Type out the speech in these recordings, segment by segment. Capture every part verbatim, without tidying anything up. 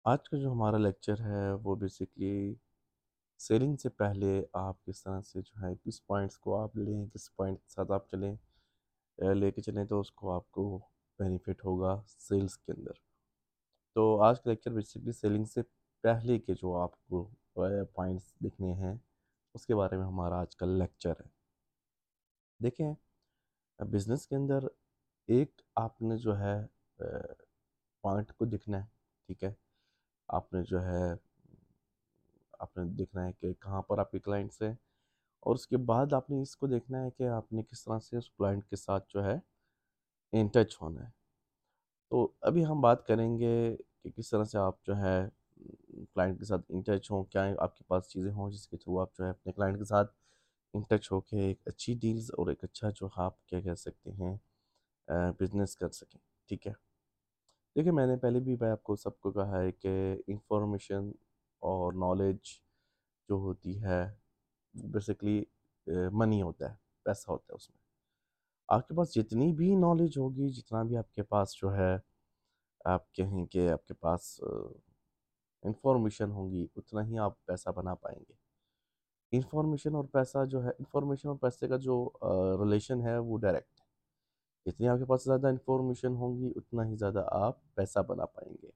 आज का जो हमारा लेक्चर है वो बेसिकली सेलिंग से पहले आप किस तरह से जो है किस पॉइंट्स को आप लें, किस पॉइंट के साथ आप चलें, अ, लेके चलें तो उसको आपको बेनिफिट होगा सेल्स के अंदर। तो आज का लेक्चर बेसिकली सेलिंग से पहले के जो आपको पॉइंट्स दिखने हैं उसके बारे में हमारा आज का लेक्चर है। देखें, बिजनेस के अंदर एक आपने जो है पॉइंट को दिखना है। ठीक है, आपने जो है आपने देखना है कि कहाँ पर आपके क्लाइंट्स हैं, और उसके बाद आपने इसको देखना है कि आपने किस तरह से उस क्लाइंट के साथ जो है इन टच होना है। तो अभी हम बात करेंगे कि किस तरह से आप जो है क्लाइंट के साथ इन टच हों, क्या आपके पास चीज़ें हों जिसके थ्रू आप जो है अपने क्लाइंट के साथ इन टच होके एक अच्छी डील्स और एक अच्छा जो आप क्या कह सकते हैं बिजनेस कर सकें। ठीक है, देखिए, मैंने पहले भी मैं आपको सबको कहा है कि इंफॉर्मेशन और नॉलेज जो होती है बेसिकली मनी होता है, पैसा होता है उसमें। आपके पास जितनी भी नॉलेज होगी, जितना भी आपके पास जो है आप कहें कि आपके पास इंफॉर्मेशन होगी, उतना ही आप पैसा बना पाएंगे। इंफॉर्मेशन और पैसा जो है, इंफॉर्मेशन और पैसे का जो रिलेशन है वो डायरेक्ट है। जितनी आपके पास ज़्यादा इंफॉर्मेशन होगी उतना ही ज़्यादा आप पैसा बना पाएंगे,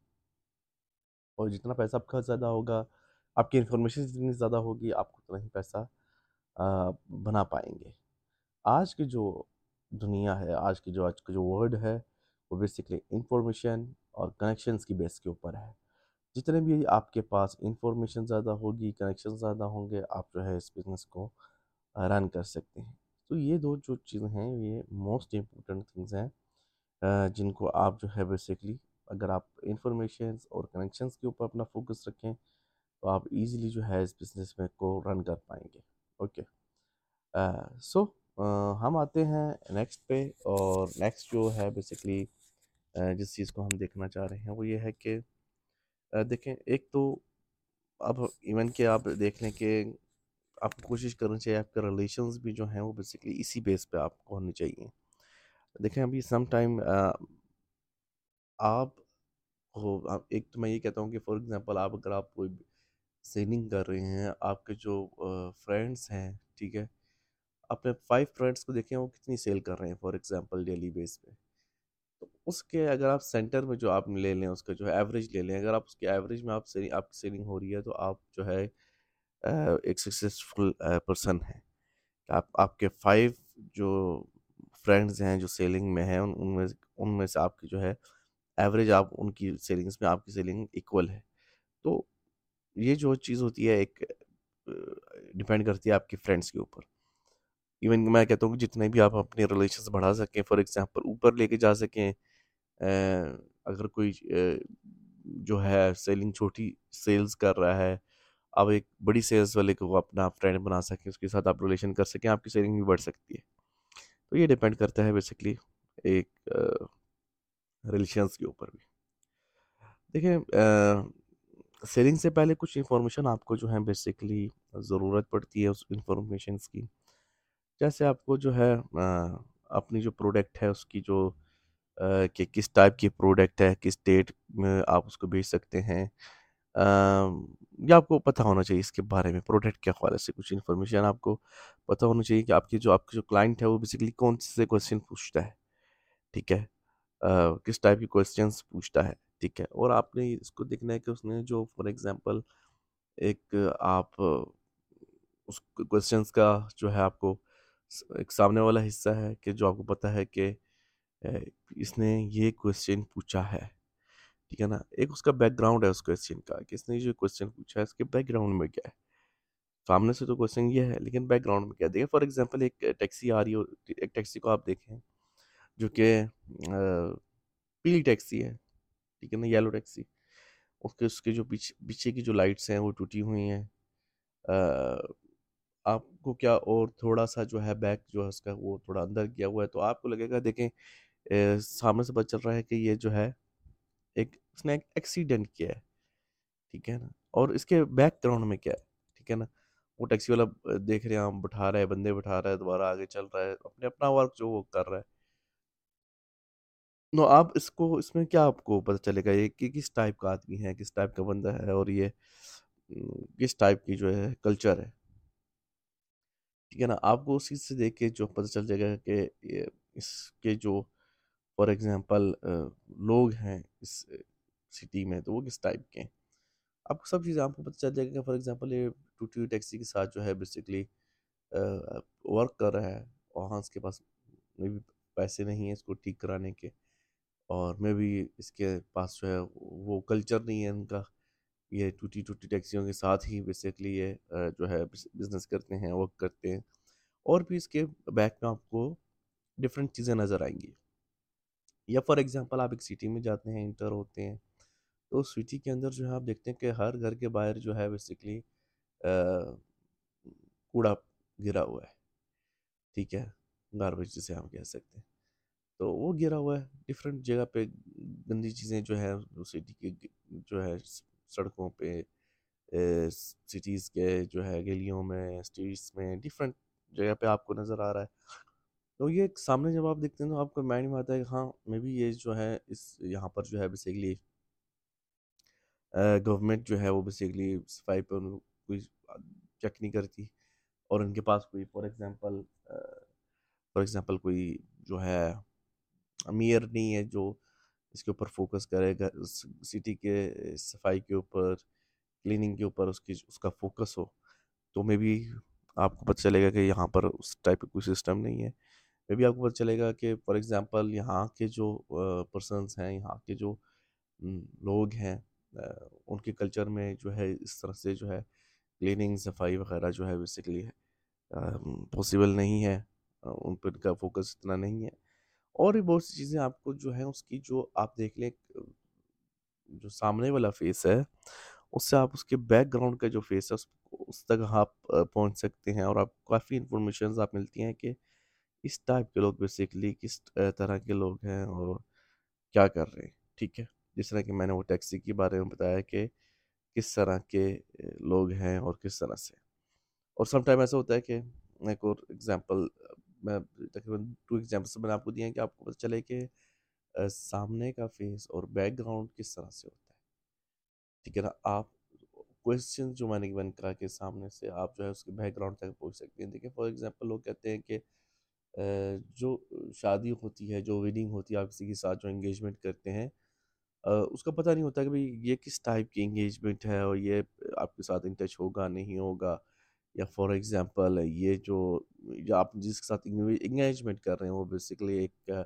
और जितना पैसा आपका ज़्यादा होगा, आपकी इंफॉर्मेशन जितनी ज़्यादा होगी, आप उतना ही पैसा अ, बना पाएंगे। आज की जो दुनिया है, आज की जो आज का जो वर्ल्ड है, वो बेसिकली इंफॉर्मेशन और कनेक्शंस की बेस के ऊपर है। जितने भी आपके पास इंफॉर्मेशन ज़्यादा होगी, कनेक्शन ज़्यादा होंगे, आप जो है इस बिज़नेस को रन कर सकते हैं। तो ये दो जो चीज़ें हैं, ये मोस्ट इम्पोर्टेंट थिंग्स हैं, अ, जिनको आप जो है बेसिकली अगर आप इंफॉर्मेशन और कनेक्शंस के ऊपर अपना फोकस रखें तो आप इजीली जो है इस बिज़नेस में को रन कर पाएंगे। ओके, सो हम आते हैं नेक्स्ट पे। और नेक्स्ट जो है बेसिकली जिस चीज़ को हम देखना चाह रहे हैं वो ये है कि अ, देखें, एक तो अब इवन कि आप देख लें कि आपको कोशिश करनी चाहिए आपके रिलेशंस भी जो हैं वो बेसिकली इसी बेस पे आपको होने चाहिए। देखें, अभी सम टाइम आप हो आप एक तो मैं ये कहता हूँ कि फॉर एग्जांपल आप अगर आप कोई सेलिंग कर रहे हैं, आपके जो फ्रेंड्स हैं, ठीक है, अपने फाइव फ्रेंड्स को देखें वो कितनी सेल कर रहे हैं फॉर एग्जांपल डेली बेस पे। तो उसके अगर आप सेंटर में जो आप ले लें, उसका जो है एवरेज ले लें, अगर आप उसके एवरेज में आप सेलिंग आपकी सेलिंग हो रही है तो आप जो है अ, एक सक्सेसफुल पर्सन है। आप आपके फाइव जो फ्रेंड्स हैं जो सेलिंग में हैं, उन उनमें उनमें से आपकी जो है एवरेज, आप उनकी सेलिंग्स में आपकी सेलिंग इक्वल है। तो ये जो चीज़ होती है एक डिपेंड करती है आपके फ्रेंड्स के ऊपर। इवन मैं कहता हूँ कि जितने भी आप अपने रिलेशंस बढ़ा सकें, फॉर एग्जांपल ऊपर लेके जा सकें, अ, अगर कोई अ, जो है सेलिंग छोटी सेल्स कर रहा है, आप एक बड़ी सेल्स वाले को अपना फ्रेंड बना सकें, उसके साथ आप रिलेशन कर सकें, आपकी सेलिंग भी बढ़ सकती है। तो ये डिपेंड करता है बेसिकली एक रिलेशंस के ऊपर भी। देखिए, सेलिंग से पहले कुछ इन्फॉर्मेशन आपको जो है बेसिकली ज़रूरत पड़ती है उस इन्फॉर्मेशंस की। जैसे आपको जो है अ, अपनी जो प्रोडक्ट है उसकी जो अ, कि किस टाइप की प्रोडक्ट है, किस डेट में आप उसको बेच सकते हैं, अ, ये आपको पता होना चाहिए इसके बारे में। प्रोडक्ट के हवाले से कुछ इन्फॉर्मेशन आपको पता होनी चाहिए कि आपकी जो आपका जो क्लाइंट है वो बेसिकली कौन से क्वेश्चन पूछता है। ठीक है, अ, किस टाइप के क्वेश्चंस पूछता है। ठीक है, और आपने इसको देखना है कि उसने जो फॉर एग्जांपल एक आप उस क्वेश्चंस का जो है आपको स- एक सामने वाला हिस्सा है कि जो आपको पता है कि अ, इसने ये क्वेश्चन पूछा है। ठीक है ना, एक उसका बैकग्राउंड है उस क्वेश्चन का कि इसने जो क्वेश्चन पूछा है इसके बैकग्राउंड में क्या है। सामने से तो क्वेश्चन ये है, लेकिन बैकग्राउंड में क्या है। देखिए, फॉर एग्जांपल एक टैक्सी आ रही हो, एक टैक्सी को आप देखें जो कि अ, पीली टैक्सी है। ठीक है ना, येलो टैक्सी। उसके उसके जो पीछे पीछे की जो लाइट्स हैं वो टूटी हुई हैं। अ, आपको क्या, और थोड़ा सा जो है बैक जो है उसका वो थोड़ा अंदर गया हुआ है, तो आपको लगेगा, देखें, अ, सामने से पता चल रहा है कि ये जो है एक उसने एक एक्सीडेंट किया है। ठीक है ना, और इसके बैकग्राउंड में क्या है। ठीक है ना, वो टैक्सी वाला अ, देख रहे हैं हम, बैठा रहा है बंदे, बैठा रहा है, दोबारा आगे चल रहा है, अपने अपना वर्क जो वो कर रहा है। नो आप इसको इसमें क्या आपको पता चलेगा ये कि किस टाइप का आदमी है, किस टाइप का बंदा है, और ये उम, किस टाइप की जो है कल्चर है, ठीक है ना? आपको उस चीज़ से देख के जो पता चल जाएगा कि ये इसके जो फॉर एग्ज़ाम्पल अ, लोग हैं इस सिटी में, तो वो किस टाइप के हैं। आपको सब चीज़ें आपको पता चल जाएगा कि फॉर एग्ज़ाम्पल ये टूटी हुई टैक्सी के साथ जो है बेसिकली अ, वर्क कर रहा है, और हाँ, इसके पास मे बी पैसे नहीं हैं इसको ठीक कराने के, और मे बी इसके पास जो है वो कल्चर नहीं है इनका, ये टूटी-टूटी टैक्सियों के साथ ही बेसिकली ये अ, जो है बिज़ बिज़नेस करते हैं, वर्क करते हैं। और भी इसके बैक में आपको डिफरेंट चीज़ें नज़र आएँगी। या फॉर एग्ज़ाम्पल आप एक सिटी में जाते हैं, एंटर होते हैं, तो उस सिटी के अंदर जो है आप देखते हैं कि हर घर के बाहर जो है बेसिकली अ, कूड़ा गिरा हुआ है, ठीक है? गार्बेज जिसे हम कह सकते हैं। तो वो गिरा हुआ है डिफरेंट जगह पे, गंदी चीज़ें जो है उस सिटी के ग जो है स सड़कों पे, अ, सिटीज़ के जो है गलियों में, स्ट्रीट्स में, डिफरेंट जगह पे आपको नज़र आ रहा है। तो ये एक सामने जब आप देखते हैं तो आपको माइंड में आता है कि हाँ, मे बी ये जो है इस यहाँ पर जो है बेसिकली गवर्नमेंट जो है वो बेसिकली सफाई पर उनको कोई चेक नहीं करती, और उनके पास कोई फॉर एग्जांपल फॉर एग्जांपल कोई जो है मेयर नहीं है जो इसके ऊपर फोकस करेगा, सिटी के सफाई के ऊपर, क्लीनिंग के ऊपर उसकी उसका फोकस हो। तो मे बी आपको पता चलेगा कि यहाँ पर उस टाइप का कोई सिस्टम नहीं है। मे बी आपको पता चलेगा कि फॉर एग्जांपल यहाँ के जो पर्सन्स हैं, यहाँ के जो उम, लोग हैं, अ, उनके कल्चर में जो है इस तरह से जो है क्लीनिंग, सफाई वगैरह जो है बेसिकली पॉसिबल नहीं है। अ, उन पर इनका फोकस इतना नहीं है। और भी बहुत सी चीज़ें आपको जो है उसकी जो आप देख लें, अ, जो सामने वाला फेस है, उससे आप उसके बैकग्राउंड का जो फेस है उस उस तक आप अ, पहुँच सकते हैं, और आपको काफ़ी इन्फॉर्मेशंस आप मिलती हैं कि इस टाइप के लोग बेसिकली किस अ, तरह के लोग हैं और क्या कर रहे हैं, ठीक है? जिस तरह कि मैंने वो टैक्सी के बारे में बताया कि किस तरह के अ, लोग हैं और किस तरह से। और सम टाइम ऐसा होता है कि एक और एग्ज़ाम्पल, मैं तकरीबन दो एग्ज़ाम्पल्स मैंने आपको दिए हैं कि आपको पता चले कि अ, सामने का फेस और बैकग्राउंड किस तरह से होता है, ठीक है ना? आप क्वेश्चन जो मैंने गिवन करा कि सामने से आप जो है उसके बैकग्राउंड तक पहुँच सकते हैं। देखिए फॉर एग्ज़ाम्पल लोग कहते हैं कि अ, जो शादी होती है, जो वेडिंग होती है, आप किसी के साथ जो एंगेजमेंट करते हैं, अ, उसका पता नहीं होता कि भाई ये किस टाइप की एंगेजमेंट है, और ये आपके साथ इन टच होगा नहीं होगा, या फॉर एग्जांपल ये जो या आप जिसके साथ एंगेजमेंट कर रहे हैं वो बेसिकली एक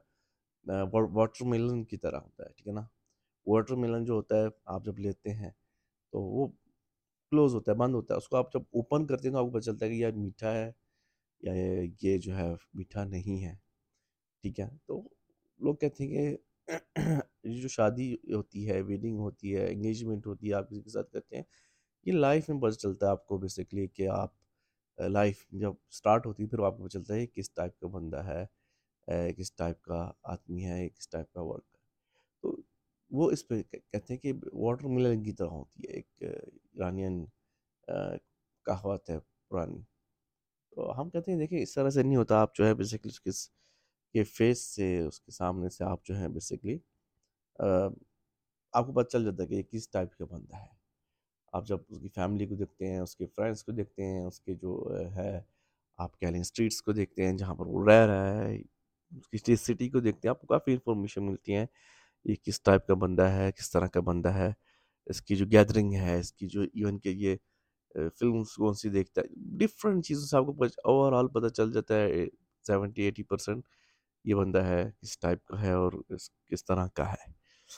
वाटरमेलन की तरह होता है, ठीक है ना? वाटरमेलन जो होता है आप जब लेते हैं तो वो क्लोज होता है, बंद होता है, उसको आप जब ओपन करते हैं तो आपको पता चलता है कि यार मीठा है या ये ये जो है मीठा नहीं है, ठीक है? तो लोग कहते हैं कि ये जो शादी होती है, वेडिंग होती है, एंगेजमेंट होती है, आप किसी के साथ करते हैं, ये लाइफ में पता चलता है आपको बेसिकली कि आप अ, लाइफ जब स्टार्ट होती है फिर आपको पता चलता है ये किस टाइप का बंदा है, अ, किस टाइप का आदमी है, ये किस टाइप का वर्क है। तो वो इस पे क कहते हैं कि वाटरमेलन की तरह होती है, एक अ, इरानियन अ, कहावत है पुरानी। तो हम कहते हैं देखिए इस तरह से नहीं होता, आप जो है बेसिकली उसके स के फेस से, उसके सामने से आप जो है बेसिकली अ, आपको पता चल जाता है कि ये किस टाइप का बंदा है। आप जब उसकी फैमिली को देखते हैं, उसके फ्रेंड्स को देखते हैं, उसके जो अ, है आप कह लें स्ट्रीट्स को देखते हैं जहाँ पर वो रह रहा है, उसकी सिटी को देखते हैं, आपको काफ़ी इन्फॉर्मेशन मिलती है। ये किस टाइप का बंदा है, किस तरह का बंदा है, इसकी जो गैदरिंग है, इसकी जो इवन के ये अ, फ़िल्म्स कौन-सी देखता है, डिफरेंट चीज़ों से आपको पता ओवरऑल पता चल जाता है सेवेंटी एटी परसेंट ये बंदा है, किस टाइप का है और इस किस तरह का है।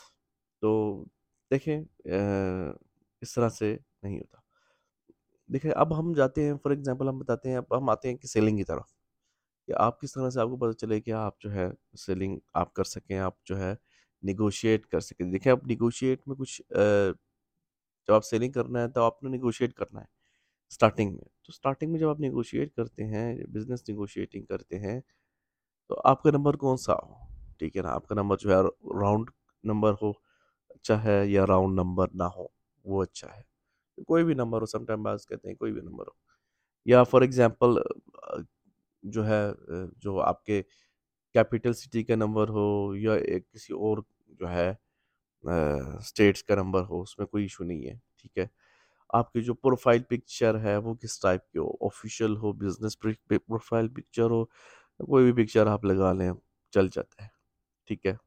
तो देखें अ, इस तरह से नहीं होता। देखिए अब हम जाते हैं फॉर एग्ज़ाम्पल हम बताते हैं अब हम आते हैं कि सेलिंग की तरफ, कि आप किस तरह से आपको पता चले कि आप जो है सेलिंग आप कर सकें, आप जो है नेगोशिएट कर सकें। देखिए अब नेगोशिएट में कुछ अ, जब आप सेलिंग करना है तो आपने नेगोशिएट करना है स्टार्टिंग में। तो स्टार्टिंग में जब आप नेगोशिएट करते हैं, बिज़नेस नेगोशिएटिंग करते हैं, तो आपका नंबर कौन-सा हो, ठीक है ना? आपका नंबर जो है राउंड नंबर हो, अच्छा है, या राउंड नंबर ना हो, वो अच्छा है। कोई भी नंबर हो, समटाइम बाज़ कहते हैं कोई भी नंबर हो। या फॉर एग्ज़ाम्पल अ, जो है अ, जो आपके कैपिटल सिटी का नंबर हो या एक किसी और जो है स्टेट्स का नंबर हो, उसमें कोई इशू नहीं है, ठीक है। आपकी जो प्रोफाइल पिक्चर है वो किस टाइप की हो, ऑफिशियल हो, बिजनेस प्रोफाइल पिक्चर हो, कोई भी पिक्चर आप लगा लें, चल जाता है, ठीक है।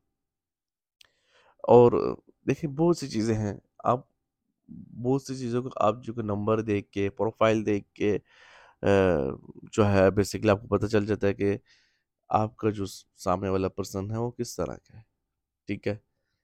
और देखिए बहुत सी चीज़ें हैं, आप बहुत सी चीज़ों को आप जो नंबर देख के, प्रोफाइल देख के अ, जो है बेसिकली आपको पता चल जाता है कि आपका जो सामने वाला पर्सन है वो किस तरह का है, ठीक है।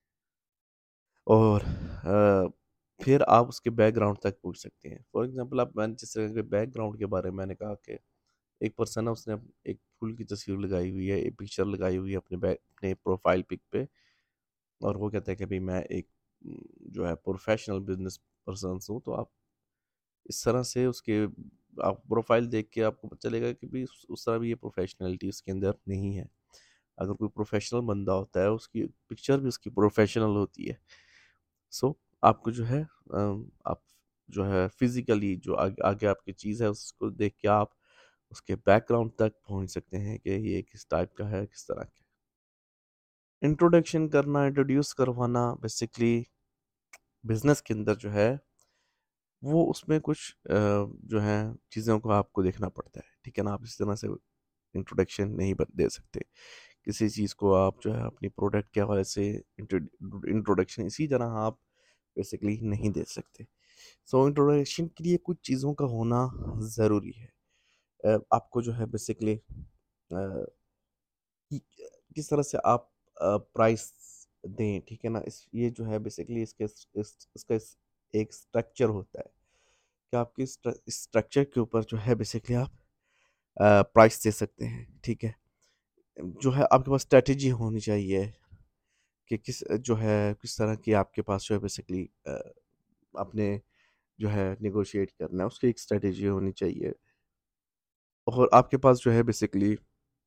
और अ, फिर आप उसके बैकग्राउंड तक पूछ सकते हैं। फॉर एग्जांपल आप, मैंने जिस तरह के बैकग्राउंड के बारे में मैंने कहा कि एक पर्सन है, उसने अप- एक फूल की तस्वीर लगाई हुई है, एक पिक्चर लगाई हुई है अपने बैक अपने प्रोफाइल पिक पे, और वो कहता है कि भाई मैं एक म, जो है प्रोफेशनल बिजनेस पर्सन हूँ। तो आप इस तरह से उसके आप प्रोफाइल देख के आपको पता चलेगा कि भाई उस, उस तरह भी ये प्रोफेशनलिटी उसके अंदर नहीं है। अगर कोई प्रोफेशनल बंदा होता है, उसकी पिक्चर भी उसकी प्रोफेशनल होती है। सो आपको जो है अम, आप जो है फिजिकली जो आगे, आगे आपकी चीज़ है उसको देख के आप उसके बैकग्राउंड तक पहुंच सकते हैं कि ये किस टाइप का है, किस तरह का है। इंट्रोडक्शन करना, इंट्रोड्यूस करवाना बेसिकली बिजनेस के अंदर जो है वो, उसमें कुछ अ, जो है चीज़ों को आपको देखना पड़ता है, ठीक है ना। आप इस तरह से इंट्रोडक्शन नहीं बत- दे सकते किसी चीज़ को। आप जो है अपनी प्रोडक्ट के हवाले से इंट्रोडक्शन इसी तरह आप बेसिकली नहीं दे सकते। सो इंट्रोडक्शन के लिए कुछ चीज़ों का होना ज़रूरी है। अ, आपको जो है बेसिकली किस तरह से आप प्राइस दें, ठीक है ना। इस ये जो है बेसिकली इसके इस, इस, इसका इस, एक स्ट्रक्चर होता है कि आपके इस स्ट्रक्चर के ऊपर जो है बेसिकली आप प्राइस दे सकते हैं, ठीक है। जो है आपके पास स्ट्रेटेजी होनी चाहिए कि किस जो है किस तरह की आपके पास जो है बेसिकली अपने जो है नेगोशिएट करना है, उसकी एक स्ट्रेटेजी होनी चाहिए। और आपके पास जो है बेसिकली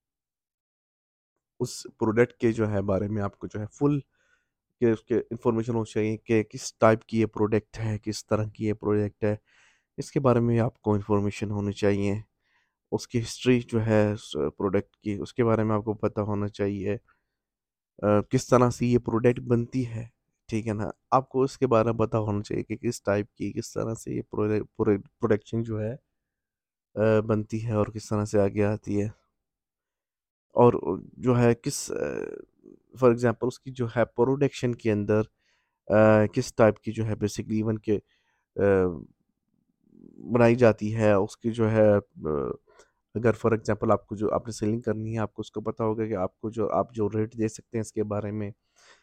उस प्रोडक्ट के जो है बारे में आपको जो है फुल के उसके इंफॉर्मेशन होनी चाहिए कि किस टाइप की ये प्रोडक्ट है, किस तरह की ये प्रोडक्ट है, इसके बारे में आपको इंफॉर्मेशन होनी चाहिए। उसकी हिस्ट्री जो है उस प्रोडक्ट की, उसके बारे में आपको पता होना चाहिए। अ, किस तरह से ये प्रोडक्ट बनती है, ठीक है ना। आपको इसके बारे में पता होना चाहिए कि किस टाइप की, किस तरह से ये प्रोडक्शन जो है अ, बनती है और किस तरह से आगे आती है। और जो है किस फॉर एग्जांपल उसकी जो है प्रोडक्शन के अंदर अ, किस टाइप की जो है बेसिकली इवन के अ, बनाई जाती है, उसकी जो है अ, अगर फॉर एग्जांपल आपको जो आपने सेलिंग करनी है, आपको उसको पता होगा कि आपको जो आप जो रेट दे सकते हैं इसके बारे में।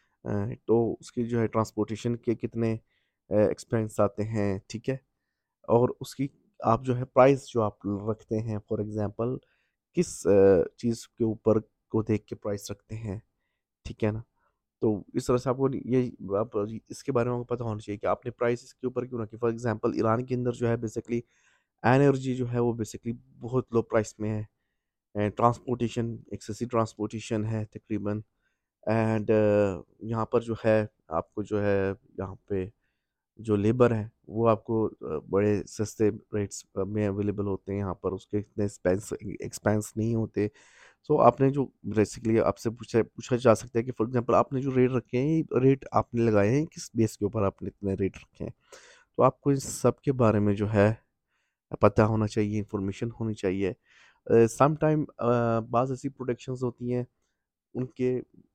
अ, तो उसकी जो है ट्रांसपोर्टेशन के कितने एक्सपेंस आते हैं, ठीक है। और उसकी आप जो है प्राइस जो आप रखते हैं, फॉर एग्जांपल किस चीज़ के ऊपर को देख के प्राइस रखते हैं, ठीक है ना। तो इस तरह से आपको ये आप इसके बारे में आपको पता होना चाहिए कि आपने प्राइस इसके ऊपर क्यों रखी। फॉर एग्जांपल ईरान के अंदर जो है बेसिकली एनर्जी जो है वो बेसिकली बहुत लो प्राइस में है, ट्रांसपोर्टेशन एक्सेसिव ट्रांसपोर्टेशन है तकरीबन। एंड यहाँ पर जो है आपको जो है यहाँ पे जो लेबर है वो आपको अ, बड़े सस्ते रेट्स में अवेलेबल होते हैं यहाँ पर, उसके इतने एक्सपेंस एक्सपेंस नहीं होते। सो आपने जो बेसिकली आपसे पूछा पूछा जा सकता है कि फॉर एग्जांपल आपने जो रेट रखे हैं, ये रेट आपने लगाए हैं किस बेस के ऊपर आपने इतने रेट रखे हैं। तो आपको इन सब के बारे में जो है पता होना चाहिए, इंफॉर्मेशन होनी चाहिए। सम टाइम बाज़ ऐसी प्रोडक्शंस होती हैं, उनके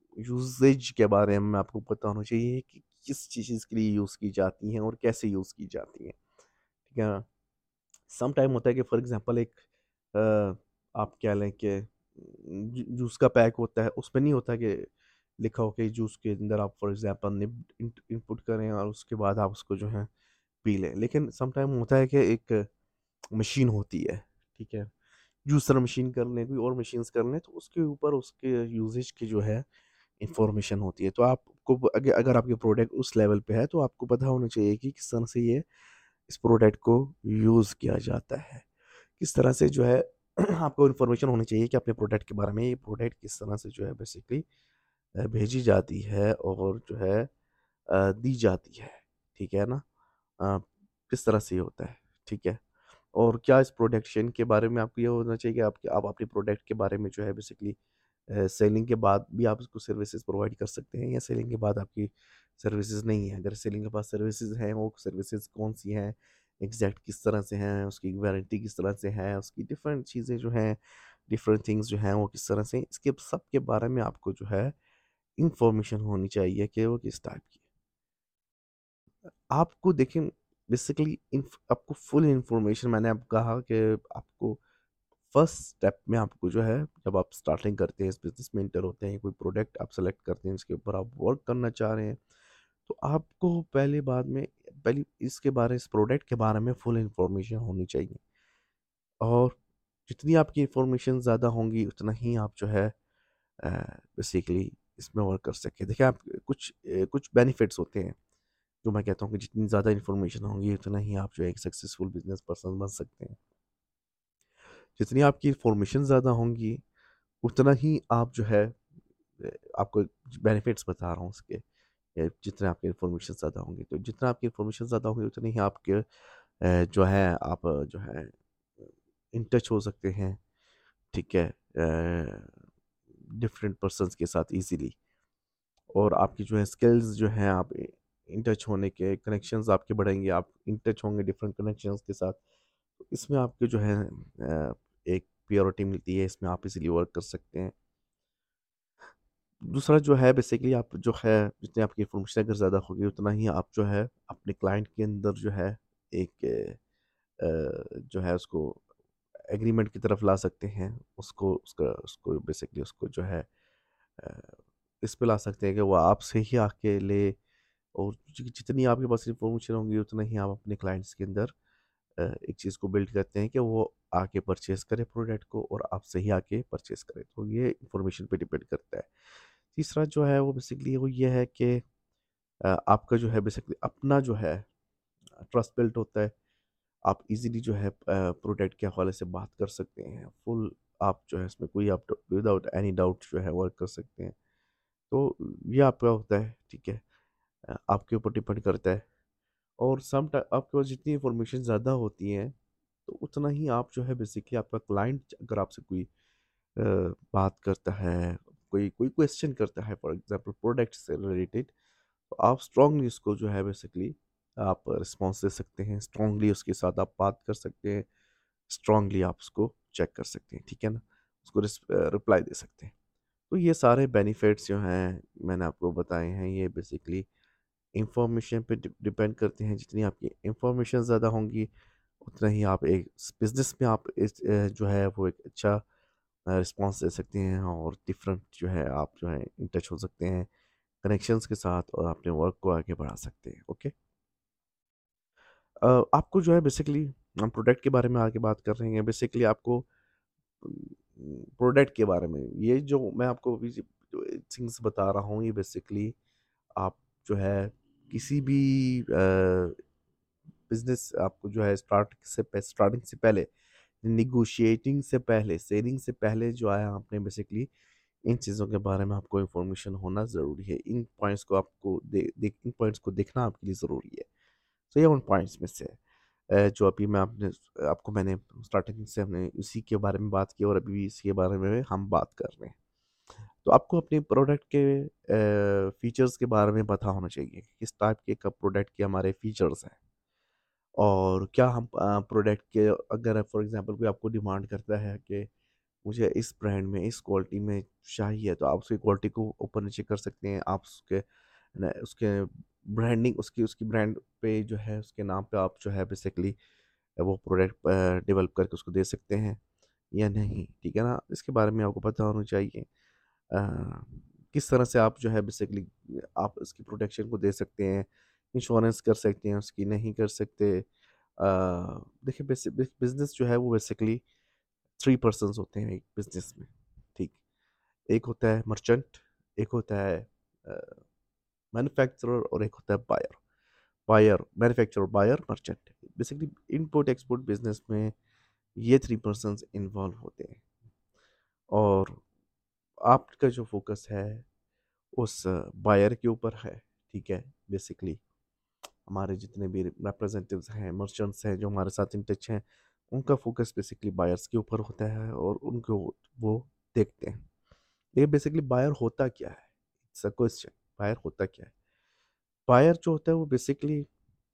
यूसेज के बारे में आपको पता होना चाहिए कि किस चीज़ के लिए यूज़ की जाती हैं और कैसे यूज़ की जाती हैं, ठीक है। सम टाइम होता है कि फॉर एग्जांपल एक अ, आप क्या लें कि जू- जूस का पैक होता है, उसमें नहीं होता कि लिखा हो कि जूस के अंदर आप फॉर एग्जांपल निब इनपुट करें और उसके बाद आप उसको जो है पी लें। लेकिन सम टाइम होता है कि एक मशीन होती है, ठीक है, जूसर मशीन कर लें, कोई और मशीन्स कर लें, तो उसके ऊपर उसके यूजेज की जो है इंफॉर्मेशन होती है। तो आपको अगर अगर आपके प्रोडक्ट उस लेवल पे है तो आपको पता होना चाहिए कि किस तरह से ये इस प्रोडक्ट को यूज़ किया जाता है, किस तरह से जो है आपको इन्फॉर्मेशन होनी चाहिए कि अपने प्रोडक्ट के बारे में, ये प्रोडक्ट किस तरह से जो है बेसिकली भेजी जाती है और जो है अ, दी जाती है, ठीक है ना। अ, किस तरह से ये होता है, ठीक है। और क्या इस प्रोडक्शन के बारे में आपको ये होना चाहिए कि आप आप अपने प्रोडक्ट के बारे में जो है बेसिकली सेलिंग के बाद भी आप उसको सर्विसेज प्रोवाइड कर सकते हैं, या सेलिंग के बाद आपकी सर्विसेज नहीं है। अगर सेलिंग के बाद सर्विसेज हैं, वो सर्विसेज कौन सी हैं, एग्जैक्ट किस तरह से हैं, उसकी वारंटी किस तरह से है, उसकी डिफरेंट चीज़ें जो हैं, डिफरेंट थिंग्स जो हैं वो किस तरह से, इसके सब के बारे में आपको जो है इंफॉर्मेशन होनी चाहिए कि वो किस टाइप की है। आपको देखिए बेसिकली आपको फुल इंफॉर्मेशन, मैंने आपको कहा कि आपको फर्स्ट स्टेप में आपको जो है, जब आप स्टार्टिंग करते हैं, इस बिजनेस में इंटर होते हैं, कोई प्रोडक्ट आप सेलेक्ट करते हैं जिसके ऊपर आप वर्क करना चाह रहे हैं, तो आपको पहले बाद में पहले इसके बारे इस प्रोडक्ट के बारे में फुल इंफॉर्मेशन होनी चाहिए। और जितनी आपकी इंफॉर्मेशन ज़्यादा होंगी उतना ही आप जो है बेसिकली इसमें वर्क कर सके। देखिए आप कुछ अ, कुछ बेनिफिट्स होते हैं जो मैं कहता हूँ कि जितनी ज़्यादा इंफॉर्मेशन होंगी उतना ही आप जो है एक सक्सेसफुल बिजनेस पर्सन बन सकते हैं। जितनी आपकी इंफॉर्मेशन ज़्यादा होंगी उतना ही आप जो है अ, आपको बेनिफिट्स बता रहा हूँ उसके, अ, जितने आपके इंफॉर्मेशन ज़्यादा होंगी, तो जितना आपकी इंफॉर्मेशन ज़्यादा होगी उतनी ही आपके अ, जो है आप अ, जो है इन टच हो सकते हैं, ठीक है, डिफरेंट पर्सन्स के साथ इजीली। और आपकी जो है स्किल्स जो हैं, आप इन टच होने के कनेक्शंस आपके बढ़ेंगे, आप इन टच होंगे डिफरेंट कनेक्शंस के साथ, तो इसमें आपके जो है अ, एक प्योरिटी मिलती है, इसमें आप इजीली वर्क कर सकते हैं। दूसरा जो है बेसिकली आप जो है जितनी आपकी इन्फॉर्मेशन अगर ज़्यादा होगी उतना ही आप जो है अपने क्लाइंट के अंदर जो है एक अ, जो है उसको एग्रीमेंट की तरफ ला सकते हैं, उसको उसका उसको बेसिकली उसको जो है अ, इस पे ला सकते हैं कि वो आपसे ही आके ले। और जि- जितनी आपके पास इन्फॉर्मेशन होगी उतना ही आप अपने क्लाइंट्स के अंदर अ, एक चीज़ को बिल्ड करते हैं कि वो आके परचेस करे प्रोडक्ट को और आपसे ही आके परचेस करे, तो ये इंफॉर्मेशन पे डिपेंड करता है। तीसरा जो है वो बेसिकली वो ये है कि अ, आपका जो है बेसिकली अपना जो है ट्रस्ट बिल्ट होता है। आप इजीली जो है प्रोडक्ट के हवाले से बात कर सकते हैं फुल, आप जो है इसमें कोई आप विदाउट एनी डाउट जो है वर्क कर सकते हैं। तो ये आपका होता है, ठीक है, अ, आपके ऊपर डिपेंड करता है। और सम आपके पास जितनी इंफॉर्मेशन ज़्यादा होती है तो उतना ही आप जो है बेसिकली आपका क्लाइंट अगर आपसे कोई अ, बात करता है, कोई कोई क्वेश्चन करता है फॉर एग्जांपल प्रोडक्ट से रिलेटेड, तो आप स्ट्रांगली उसको जो है बेसिकली आप रिस्पॉन्स दे सकते हैं, स्ट्रांगली उसके साथ आप बात कर सकते हैं, स्ट्रांगली आप उसको चेक कर सकते हैं, ठीक है ना, उसको रिप्लाई दे सकते हैं। तो ये सारे बेनिफिट्स जो हैं मैंने आपको बताए हैं, ये बेसिकली इंफॉर्मेशन पे डिपेंड करते हैं। जितनी आपकी इंफॉर्मेशन ज़्यादा होंगी उतना ही आप एक बिजनेस में आप इस अ, जो है वो एक अच्छा रिस्पॉन्स दे सकते हैं, और डिफरेंट जो है आप जो है इन टच हो सकते हैं कनेक्शंस के साथ, और अपने वर्क को आगे बढ़ा सकते हैं। ओके, आपको जो है बेसिकली हम प्रोडक्ट के बारे में आगे बात कर रहे हैं। बेसिकली आपको प्रोडक्ट के बारे में ये जो मैं आपको अभी थिंग्स बता रहा हूँ, ये बेसिकली आप जो है किसी भी बिजनेस आपको जो है स्टार्ट से स्टार्टिंग से पहले, निगोशिएटिंग से पहले, सेलिंग से पहले जो है आपने बेसिकली इन चीज़ों के बारे में आपको इन्फॉर्मेशन होना ज़रूरी है। इन पॉइंट्स को आपको दे, दे इन पॉइंट्स को देखना आपके लिए ज़रूरी है। तो ये उन पॉइंट्स में से है अ, जो अभी मैं आपने आपको मैंने स्टार्टिंग से हमने इसी के बारे में बात की, और अभी भी इसी के बारे में हम बात कर रहे हैं। तो आपको अपने प्रोडक्ट के फीचर्स के बारे में पता होना चाहिए कि किस टाइप के कब प्रोडक्ट के हमारे फीचर्स हैं, और क्या हम प्रोडक्ट के, अगर फॉर एग्जांपल कोई आपको डिमांड करता है कि मुझे इस ब्रांड में इस क्वालिटी में चाहिए, तो आप उसकी क्वालिटी को ऊपर नीचे कर सकते हैं। आप उसके न, उसके ब्रांडिंग उसकी उसकी ब्रांड पे जो है उसके नाम पे आप जो है बेसिकली वो प्रोडक्ट डेवलप करके उसको दे सकते हैं या नहीं, ठीक है ना, इसके बारे में आपको पता होना चाहिए। अ, किस तरह से आप जो है बेसिकली आप उसकी प्रोटेक्शन को दे सकते हैं, इंश्योरेंस कर सकते हैं उसकी, नहीं कर सकते। अ, देखिए बिजनेस जो है वो बेसिकली थ्री पर्सन्स होते हैं एक बिजनेस में, ठीक, एक होता है मर्चेंट, एक होता है मैन्युफैक्चरर, और एक होता है buyer. Buyer manufacturer, buyer, merchant, basically import export business में ये थ्री पर्सन्स इन्वॉल्व होते हैं। और आपका जो फोकस है उस बायर के ऊपर है, ठीक है, बेसिकली हमारे जितने भी रिप्रेजेंटेटिव्स हैं, मर्चेंट्स हैं जो हमारे साथ इन टच हैं, उनका फोकस बेसिकली बायर्स के ऊपर होता है और उनको वो देखते हैं। ये बेसिकली बायर होता क्या है? It's a question. बायर होता क्या है? बायर जो होता है वो बेसिकली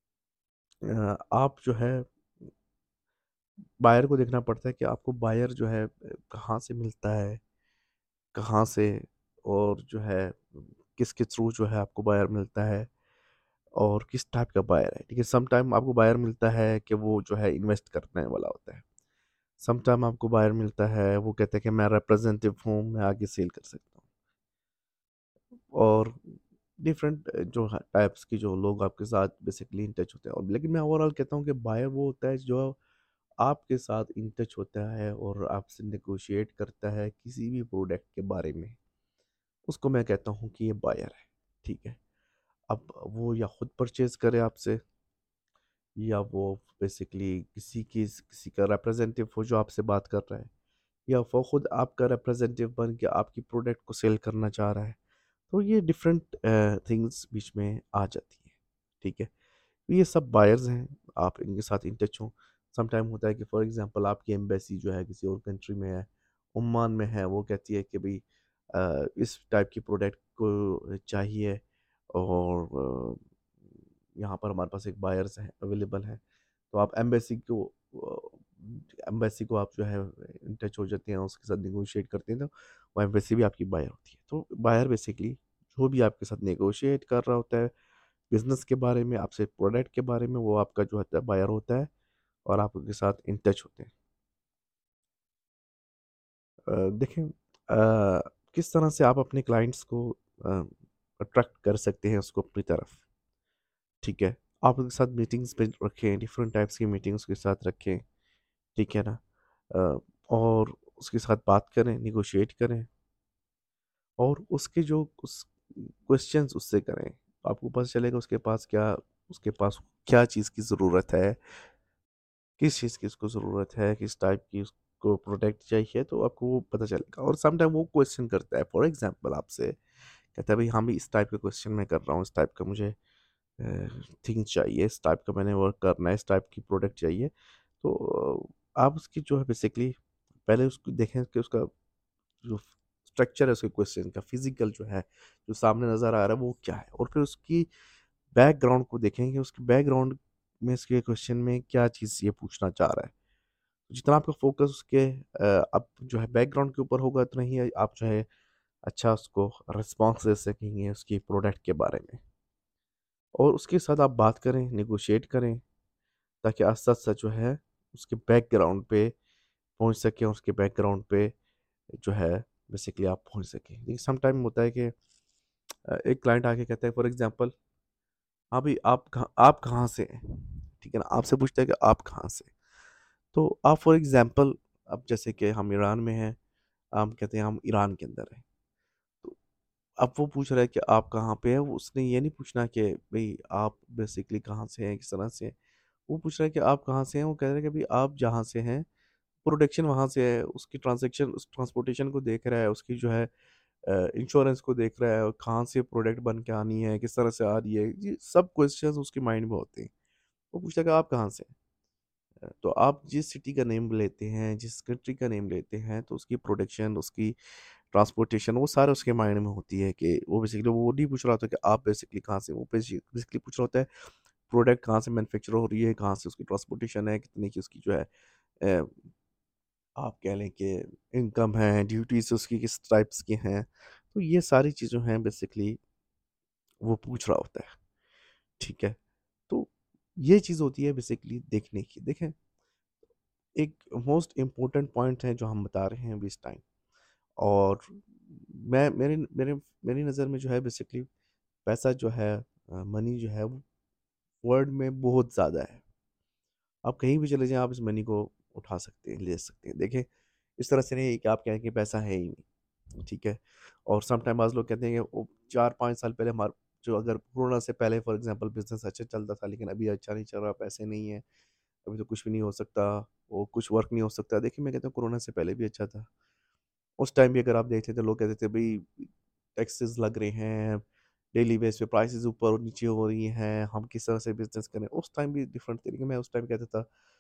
आप जो है बायर को देखना पड़ता है कि आपको बायर जो है कहाँ से मिलता है, कहाँ से, और जो है किसके थ्रू जो है आपको बायर मिलता है, और किस टाइप का बायर है। ठीक है, सम टाइम आपको बायर मिलता है कि वो जो है इन्वेस्ट करने वाला होता है। सम टाइम आपको बायर मिलता है वो कहते हैं कि मैं रिप्रेजेंटेटिव हूँ, मैं आगे सेल कर सकता हूँ। और डिफरेंट जो टाइप्स की जो लोग आपके साथ बेसिकली इन टच होते हैं। और लेकिन मैं ओवरऑल कहता हूँ कि बायर वो होता है जो आपके साथ इन टच होता है और आपसे नेगोशिएट करता है किसी भी प्रोडक्ट के बारे में, उसको मैं कहता हूँ कि ये बायर है। ठीक है, अब वो या खुद परचेज करे आपसे, या वो बेसिकली किसी की किसी का रिप्रेजेंटेटिव हो जो आपसे बात कर रहा है, या वो खुद आपका रिप्रेजेंटेटिव बन के आपकी प्रोडक्ट को सेल करना चाह रहा है। तो ये डिफरेंट थिंग्स बीच में आ जाती हैं। ठीक है, तो ये सब बायर्स हैं, आप इनके साथ इन टच हो। समटाइम होता है कि फॉर एग्जांपल आपकी एम्बेसी जो है किसी और कंट्री में है, ओमान में है, वो कहती है कि भाई अ, इस टाइप की प्रोडक्ट को चाहिए, और अ, यहाँ पर हमारे पास एक बायर्स है अवेलेबल है। तो आप एम्बेसी को एम्बेसी को आप जो है इन टच हो जाते हैं, उसके साथ निगोशिएट करते हैं, तो वो एम्बेसी भी आपकी बायर होती है। तो बायर बेसिकली जो भी आपके साथ नेगोशिएट कर रहा होता है बिजनेस के बारे में, आपसे प्रोडक्ट के बारे में, वो आपका जो होता है बायर होता है, और आप उनके साथ इन टच होते हैं। अ, देखें, अ, किस तरह से आप अपने क्लाइंट्स को अट्रैक्ट कर सकते हैं उसको अपनी तरफ। ठीक है, आप उनके साथ मीटिंग्स पे रखें, डिफरेंट टाइप्स की मीटिंग्स के साथ रखें। ठीक है ना, अ, और उसके साथ बात करें, निगोशिएट करें, और उसके जो उस क्वेश्चंस उससे करें, आपको पता चलेगा उसके पास क्या उसके पास क्या चीज़ की ज़रूरत है, किस चीज़ की उसको ज़रूरत है, किस टाइप की उसको प्रोडक्ट चाहिए, तो आपको वो पता चलेगा। और समटाइम वो क्वेश्चन करता है, फॉर एग्जांपल आपसे कहता है भाई हाँ, भी इस टाइप का क्वेश्चन मैं कर रहा हूँ, इस टाइप का मुझे थिंग चाहिए, इस टाइप का मैंने वर्क करना है, इस टाइप की प्रोडक्ट चाहिए। तो अ, आप उसकी जो है बेसिकली पहले उसको देखें कि उसका जो स्ट्रक्चर है उसके क्वेश्चन का, फिजिकल जो है जो सामने नज़र आ रहा है वो क्या है, और फिर उसकी बैकग्राउंड को देखें कि उसके बैकग्राउंड में इसके क्वेश्चन में क्या चीज़ ये पूछना चाह रहा है। जितना आपका फोकस उसके अ, अब जो है बैकग्राउंड के ऊपर होगा, उतना ही आप जो है अच्छा उसको रिस्पॉन्स दे सकेंगे उसकी प्रोडक्ट के बारे में। और उसके साथ आप बात करें, निगोशिएट करें, ताकि आस्ता आस्ता जो है उसके बैकग्राउंड पे पहुंच सके, और उसके बैकग्राउंड पे जो है बेसिकली आप पहुंच सकें। लेकिन सम टाइम होता है कि अ, एक क्लाइंट आके कहता है फॉर एग्जांपल, हाँ भाई आप कहाँ आप कहाँ से हैं। ठीक है ना, आपसे पूछता है कि आप कहाँ से। तो आप फॉर एग्जांपल, अब जैसे कि हम ईरान में हैं, हम कहते हैं हम ईरान के अंदर हैं। तो अब वो पूछ रहा है कि आप कहाँ पे हैं, वो उसने ये नहीं पूछना कि भाई आप बेसिकली कहाँ से हैं, किस तरह से हैं। वो पूछ रहा है कि आप कहाँ से हैं, वो कह रहा है कि भाई आप जहाँ से हैं प्रोडक्शन वहाँ से है, उसकी ट्रांजेक्शन उस ट्रांसपोर्टेशन को देख रहा है, उसकी जो है इंश्योरेंस को देख रहा है, और कहाँ से प्रोडक्ट बन के आनी है, किस तरह से आ रही है, ये सब क्वेश्चंस उसके माइंड में होते हैं। वो पूछता है कि आप कहाँ से हैं। तो आप जिस सिटी का नेम लेते हैं, जिस कंट्री का नेम लेते हैं, तो उसकी प्रोडक्शन, उसकी ट्रांसपोर्टेशन, वो सारे उसके माइंड में होती है। कि वो बेसिकली वो नहीं पूछ रहा होता कि आप बेसिकली कहाँ से, वो बेसिकली पूछ रहा होता है प्रोडक्ट कहाँ से मैन्युफैक्चर हो रही है, कहाँ से उसकी ट्रांसपोर्टेशन है, कितने की उसकी जो है अ, आप कह लें कि इनकम है, ड्यूटीज उसकी किस टाइप्स की हैं। तो ये सारी चीज़ें हैं बेसिकली वो पूछ रहा होता है। ठीक है, तो ये चीज़ होती है बेसिकली देखने की। देखें, एक मोस्ट इम्पोर्टेंट पॉइंट है जो हम बता रहे हैं अभी इस टाइम। और मैं मेरे मेरे मेरी नज़र में जो है बेसिकली पैसा जो है, मनी जो है वो वर्ल्ड में बहुत ज़्यादा है। आप कहीं भी चले जाएं, आप इस मनी को उठा सकते हैं, ले सकते हैं। देखें, इस तरह से नहीं कि आप कहें कि पैसा है ही नहीं। ठीक है, और सम टाइम आज लोग कहते हैं कि वो चार पाँच साल पहले हमारे जो अगर कोरोना से पहले फॉर एग्जांपल बिजनेस अच्छा चलता था, लेकिन अभी अच्छा नहीं चल रहा, पैसे नहीं है, अभी तो कुछ भी नहीं हो सकता, वो कुछ वर्क नहीं हो सकता। देखिए, मैं कहता हूँ कोरोना से पहले भी अच्छा था। उस टाइम भी अगर आप देखते थे, लोग कहते थे भाई टैक्सेस लग रहे हैं, डेली बेस पे प्राइसेस ऊपर और नीचे हो रही हैं, हम किस तरह से बिजनेस करें। उस टाइम भी डिफरेंट तरीके, मैं उस टाइम कहता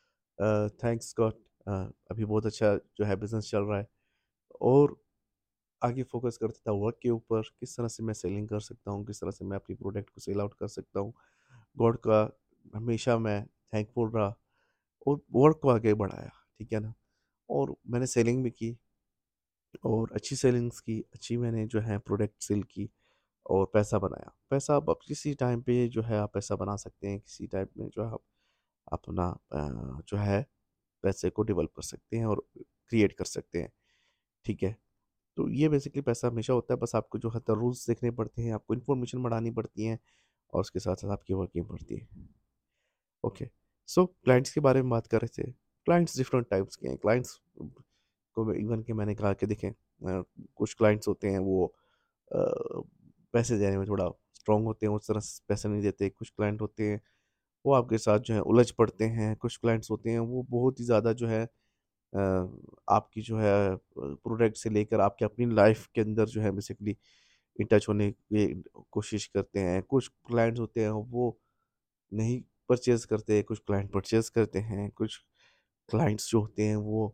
था थैंक्स गॉड अभी बहुत अच्छा जो है बिजनेस चल रहा है। और आगे फोकस करता था वर्क के ऊपर, किस तरह से मैं सेलिंग कर सकता हूँ, किस तरह से मैं अपनी प्रोडक्ट को सेल आउट कर सकता हूँ। गॉड का हमेशा मैं थैंकफुल रहा और वर्क को आगे बढ़ाया, ठीक है ना। और मैंने सेलिंग भी की और अच्छी सेलिंग्स की, अच्छी मैंने जो है प्रोडक्ट सेल की और पैसा बनाया। पैसा अब आप किसी टाइम पे जो है आप पैसा बना सकते हैं, किसी टाइम में जो है आप अपना अ, जो है पैसे को डेवलप कर सकते हैं और क्रिएट कर सकते हैं, ठीक है। तो ये बेसिकली पैसा हमेशा होता है, बस आपको जो है रूल्स देखने पड़ते हैं, आपको इन्फॉर्मेशन बढ़ानी पड़ती है और उसके साथ साथ आपकी वर्किंग पड़ती है। ओके, सो क्लाइंट्स के बारे में बात कर रहे थे। क्लाइंट्स डिफरेंट टाइप्स के हैं। क्लाइंट्स को इवन के मैंने कहा कि देखें, अ, कुछ क्लाइंट्स होते हैं वो अ, पैसे देने में थोड़ा स्ट्रांग होते हैं, उस तरह से पैसे नहीं देते। कुछ क्लाइंट होते हैं वो आपके साथ जो है उलझ पड़ते हैं। कुछ क्लाइंट्स होते हैं वो बहुत ही ज़्यादा जो है अ, आपकी जो है प्रोडक्ट से लेकर आपके अपनी लाइफ के अंदर जो है बेसिकली इन टच होने की कोशिश करते हैं। कुछ क्लाइंट्स होते हैं वो नहीं परचेज करते, कुछ क्लाइंट परचेज करते हैं। कुछ क्लाइंट्स जो होते हैं वो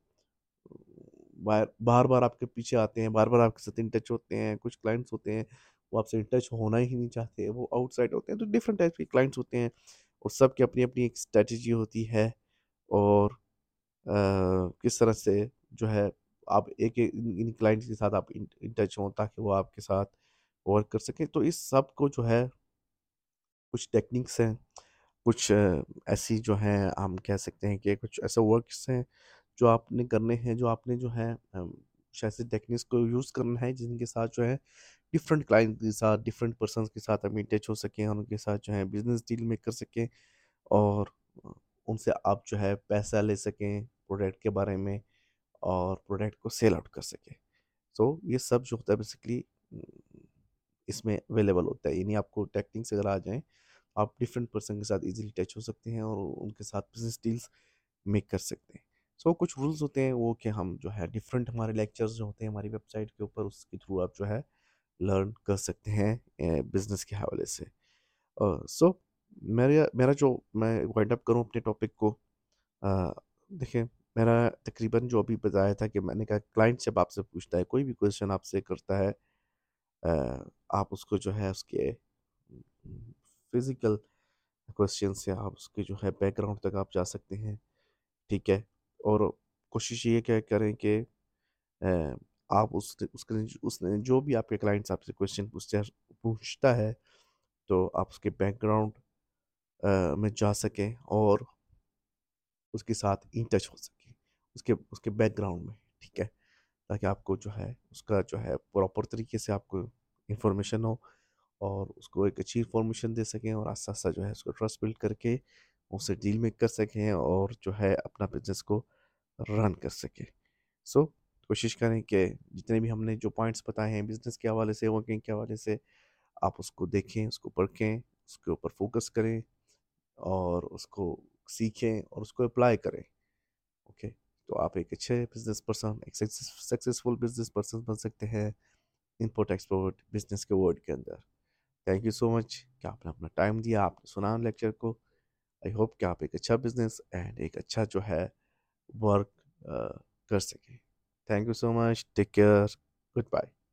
बार बार बार आपके पीछे आते हैं, बार बार आपके साथ इन टच होते हैं। कुछ क्लाइंट्स होते हैं वो आपसे इन टच होना ही नहीं चाहते, वो आउटसाइड होते हैं। तो डिफरेंट टाइप के क्लाइंट्स होते हैं और सबकी अपनी अपनी एक स्ट्रेटेजी होती है। और अ, किस तरह से जो है आप एक एक इन इन क्लाइंट्स के साथ आप इन इन टच हों ताकि वो आपके साथ वर्क कर सकें। तो इस सब को जो है कुछ टेक्निक्स हैं, कुछ अ, ऐसी जो हैं हम कह सकते हैं कि कुछ ऐसे वर्क्स हैं जो आपने करने हैं, जो आपने जो है अम, कुछ ऐसे टेक्निक्स को यूज़ करना है जिनके साथ जो है डिफरेंट क्लाइंट के साथ, डिफरेंट पर्सन्स के साथ आप इन टच हो सकें और उनके साथ जो है बिजनेस डील में कर सकें और अ, उनसे आप जो है पैसा ले सकें प्रोडक्ट के बारे में और प्रोडक्ट को सेल आउट कर सकें। सो ये सब जो होता है बेसिकली इसमें अवेलेबल होता है। यानी आपको टेक्निक्स अगर आ जाएँ, आप डिफरेंट पर्सन के साथ ईज़िली टच हो सकते हैं और उनके साथ बिज़नेस डील्स मेक कर सकते हैं। सो कुछ रूल्स होते हैं वो कि हम जो है डिफरेंट हमारे लेक्चर्स जो होते हैं हमारी वेबसाइट के ऊपर उसके थ्रू आप जो है लर्न कर सकते हैं अ, बिज़नेस के हवाले से। अ, सो मेरा मेरा जो मैं वाइंड अप करूँ अपने टॉपिक को, अ, देखिए मेरा तकरीबन जो अभी बताया था कि मैंने कहा क्लाइंट जब आपसे पूछता है, कोई भी क्वेश्चन आपसे करता है, अ, आप उसको जो है उसके फिज़िकल क्वेश्चन से आप उसके जो है बैकग्राउंड तक आप जा सकते हैं, ठीक है? और कोशिश ये क्या करें कि अ, आप उस उसके उसने जो भी आपके क्लाइंट्स आपसे क्वेश्चन पूछते हैं पूछता है, तो आप उसके बैकग्राउंड अ, में जा सकें और उसके साथ इन टच हो सकें, उसके उसके बैकग्राउंड में, ठीक है? ताकि आपको जो है उसका जो है प्रॉपर तरीके से आपको इन्फॉर्मेशन हो और उसको एक अच्छी इन्फॉर्मेशन दे सकें और आस्ता-आस्ता जो है उसको ट्रस्ट बिल्ड करके उससे डील में कर सकें और जो है अपना बिज़नेस को रन कर सकें। सो कोशिश करें कि जितने भी हमने जो पॉइंट्स बताए हैं बिज़नेस के हवाले से, वर्किंग के हवाले से, आप उसको देखें, उसको पढ़ें, उसके ऊपर फ़ोकस करें और उसको सीखें और उसको अप्लाई करें। ओके, तो आप एक अच्छे बिज़नेस पर्सन, एक सक्सेसफुल बिज़नेस पर्सन बन सकते हैं इम्पोर्ट एक्सपोर्ट बिज़नेस के वर्ल्ड के अंदर। थैंक यू सो मच कि आपने अपना टाइम दिया, आपने सुना लेक्चर को। आई होप कि आप एक अच्छा बिज़नेस एंड एक अच्छा जो है वर्क कर सकें। Thank you so much, take care, good bye.